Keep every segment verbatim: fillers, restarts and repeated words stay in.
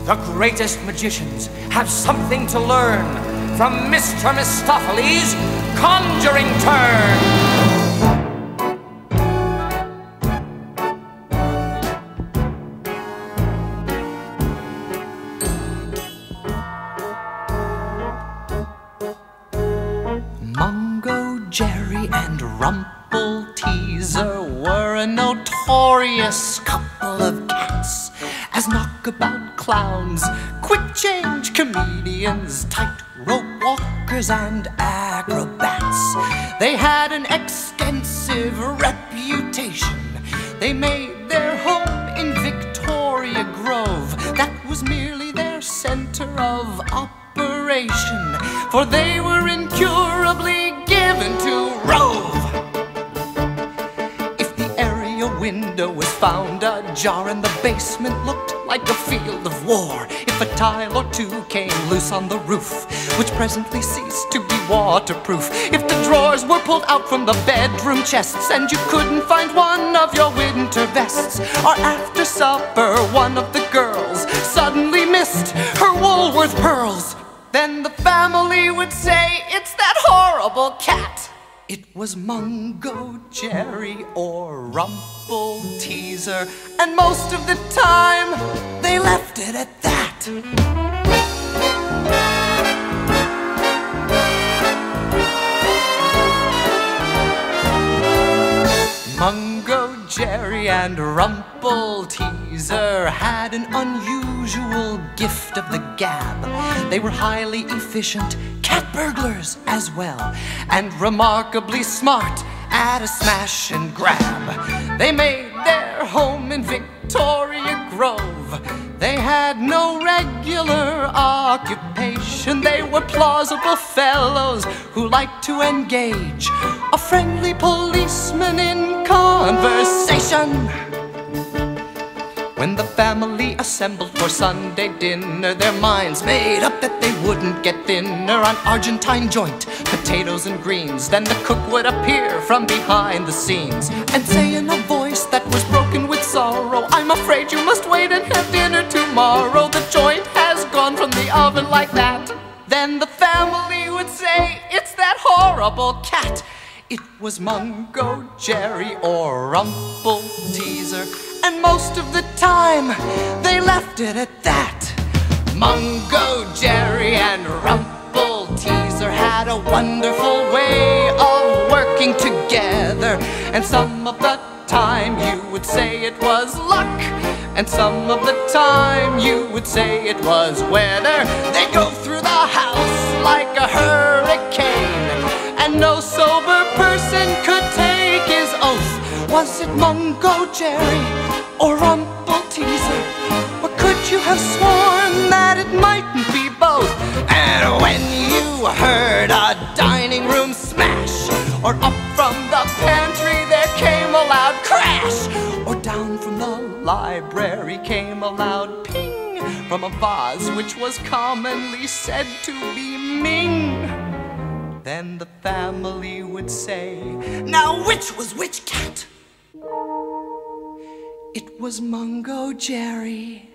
The greatest magicians have something to learn from Mister Mistopheles' conjuring turn. Mungo, Jerry, and Rumpleteazer were a notorious couple of cats. As knockabout clowns, quick-change comedians, tight-rope walkers, and acrobats, they had an extensive reputation. They made their home in Victoria Grove. That was merely their center of operation, for they were incurably given to rove. If the area window was found ajar and the basement looked like a field of war, if a tile or two came loose on the roof, which presently ceased to be waterproof, if the drawers were pulled out from the bedroom chests and you couldn't find one of your winter vests, or after supper one of the girls suddenly missed her Woolworth pearls, then the family would say, "It's that horrible cat." It was Mungo, Jerry, or Rumpleteazer, and most of the time they left it at that. Mungo, Jerry, and Rumpleteazer had an unusual gift of the gab. They were highly efficient cat burglars as well, and remarkably smart at a smash and grab. They made their home in Victoria Grove. They had no regular occupation. They were plausible fellows who liked to engage a friendly policeman in conversation. When the family assembled for Sunday dinner, their minds made up that they wouldn't get thinner on Argentine joint, potatoes and greens. Then the cook would appear from behind the scenes and say in a voice that was broken with sorrow, "I'm afraid you must wait and have dinner tomorrow. The joint has gone from the oven like that." Then the family would say, "It's that horrible cat." It was Mungo, Jerry, or Rumpleteazer, and most of the time they left it at that. Mungo, Jerry, and Rumpleteazer had a wonderful way of working together, and some of the time you would say it was luck, and some of the time you would say it was weather. They'd go through the house like a hurricane, and no sober person could take his oath. Was it Mungo, Jerry, or Rumpleteazer? Or could you have sworn that it mightn't be both? And when you heard a dining room smash, or up from the pantry there came a loud crash, or down from the library came a loud ping from a vase which was commonly said to be Ming, then the family would say, "Now which was which cat?" It was Mungo, Jerry,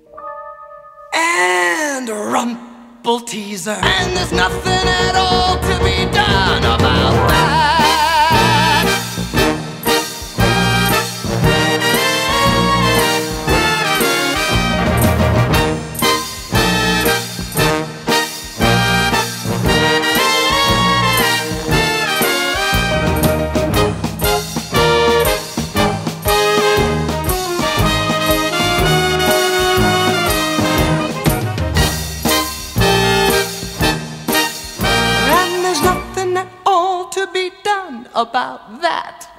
and Rumpleteazer, and there's nothing at all to be done about that. About that.